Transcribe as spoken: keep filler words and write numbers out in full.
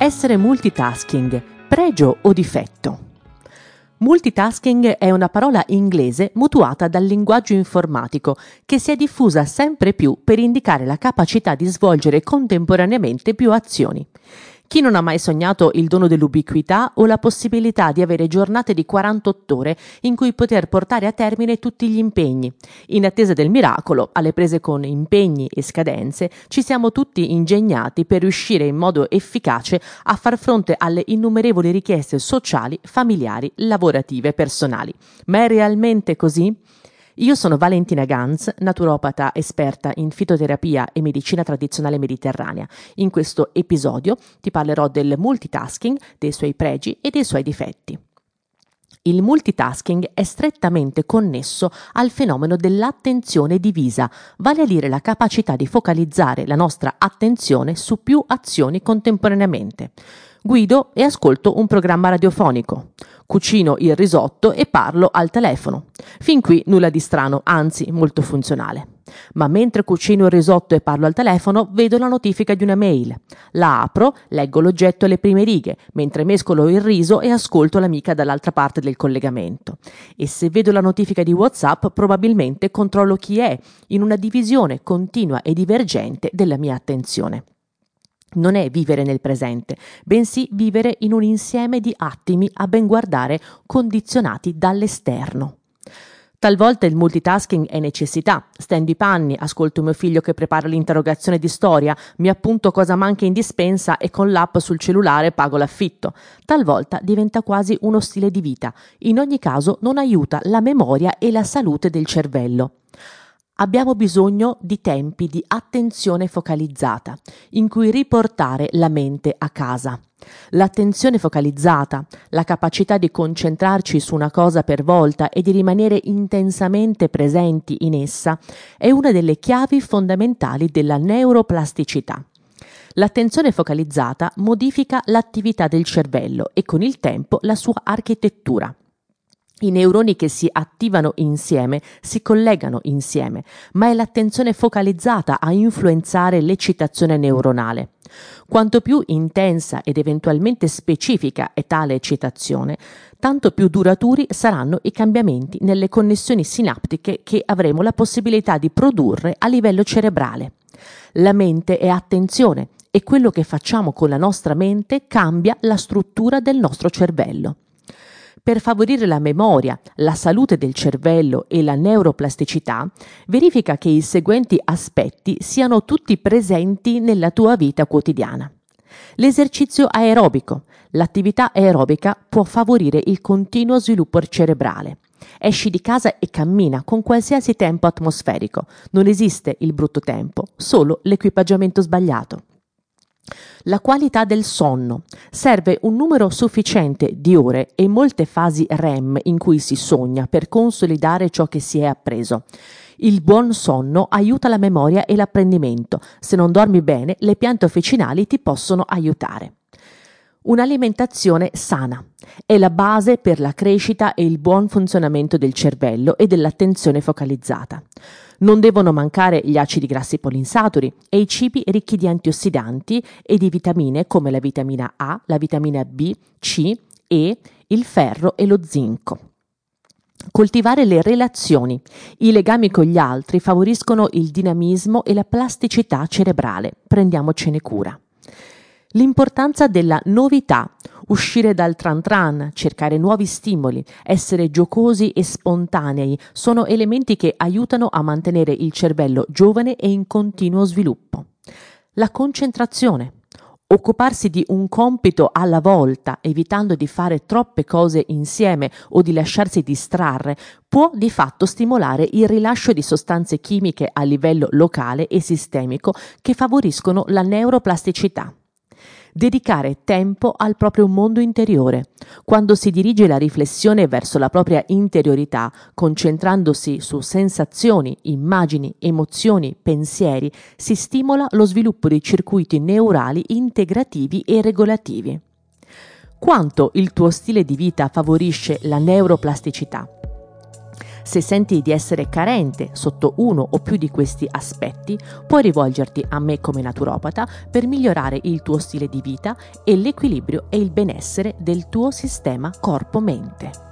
Essere multitasking, pregio o difetto? Multitasking è una parola inglese mutuata dal linguaggio informatico che si è diffusa sempre più per indicare la capacità di svolgere contemporaneamente più azioni. Chi non ha mai sognato il dono dell'ubiquità o la possibilità di avere giornate di quarantotto ore in cui poter portare a termine tutti gli impegni? In attesa del miracolo, alle prese con impegni e scadenze, ci siamo tutti ingegnati per riuscire in modo efficace a far fronte alle innumerevoli richieste sociali, familiari, lavorative e personali. Ma è realmente così? Io sono Valentina Ganz, naturopata esperta in fitoterapia e medicina tradizionale mediterranea. In questo episodio ti parlerò del multitasking, dei suoi pregi e dei suoi difetti. Il multitasking è strettamente connesso al fenomeno dell'attenzione divisa, vale a dire la capacità di focalizzare la nostra attenzione su più azioni contemporaneamente. Guido e ascolto un programma radiofonico. Cucino il risotto e parlo al telefono. Fin qui nulla di strano, anzi molto funzionale. Ma mentre cucino il risotto e parlo al telefono, vedo la notifica di una mail. La apro, leggo l'oggetto alle prime righe, mentre mescolo il riso e ascolto l'amica dall'altra parte del collegamento. E se vedo la notifica di WhatsApp, probabilmente controllo chi è, in una divisione continua e divergente della mia attenzione. Non è vivere nel presente, bensì vivere in un insieme di attimi a ben guardare condizionati dall'esterno. Talvolta il multitasking è necessità. Stendo i panni, ascolto mio figlio che prepara l'interrogazione di storia, mi appunto cosa manca in dispensa e con l'app sul cellulare pago l'affitto. Talvolta diventa quasi uno stile di vita. In ogni caso non aiuta la memoria e la salute del cervello. Abbiamo bisogno di tempi di attenzione focalizzata, in cui riportare la mente a casa. L'attenzione focalizzata, la capacità di concentrarci su una cosa per volta e di rimanere intensamente presenti in essa, è una delle chiavi fondamentali della neuroplasticità. L'attenzione focalizzata modifica l'attività del cervello e con il tempo la sua architettura. I neuroni che si attivano insieme si collegano insieme, ma è l'attenzione focalizzata a influenzare l'eccitazione neuronale. Quanto più intensa ed eventualmente specifica è tale eccitazione, tanto più duraturi saranno i cambiamenti nelle connessioni sinaptiche che avremo la possibilità di produrre a livello cerebrale. La mente è attenzione e quello che facciamo con la nostra mente cambia la struttura del nostro cervello. Per favorire la memoria, la salute del cervello e la neuroplasticità, verifica che i seguenti aspetti siano tutti presenti nella tua vita quotidiana. L'esercizio aerobico. L'attività aerobica può favorire il continuo sviluppo cerebrale. Esci di casa e cammina con qualsiasi tempo atmosferico. Non esiste il brutto tempo, solo l'equipaggiamento sbagliato. La qualità del sonno. Serve un numero sufficiente di ore e molte fasi R E M in cui si sogna per consolidare ciò che si è appreso. Il buon sonno aiuta la memoria e l'apprendimento. Se non dormi bene, le piante officinali ti possono aiutare. Un'alimentazione sana è la base per la crescita e il buon funzionamento del cervello e dell'attenzione focalizzata. Non devono mancare gli acidi grassi polinsaturi e i cibi ricchi di antiossidanti e di vitamine come la vitamina A, la vitamina B, C, E, il ferro e lo zinco. Coltivare le relazioni. I legami con gli altri favoriscono il dinamismo e la plasticità cerebrale. Prendiamocene cura. L'importanza della novità, uscire dal tran tran, cercare nuovi stimoli, essere giocosi e spontanei sono elementi che aiutano a mantenere il cervello giovane e in continuo sviluppo. La concentrazione. Occuparsi di un compito alla volta, evitando di fare troppe cose insieme o di lasciarsi distrarre, può di fatto stimolare il rilascio di sostanze chimiche a livello locale e sistemico che favoriscono la neuroplasticità. Dedicare tempo al proprio mondo interiore. Quando si dirige la riflessione verso la propria interiorità, concentrandosi su sensazioni, immagini, emozioni, pensieri, si stimola lo sviluppo di circuiti neurali integrativi e regolativi. Quanto il tuo stile di vita favorisce la neuroplasticità? Se senti di essere carente sotto uno o più di questi aspetti, puoi rivolgerti a me come naturopata per migliorare il tuo stile di vita e l'equilibrio e il benessere del tuo sistema corpo-mente.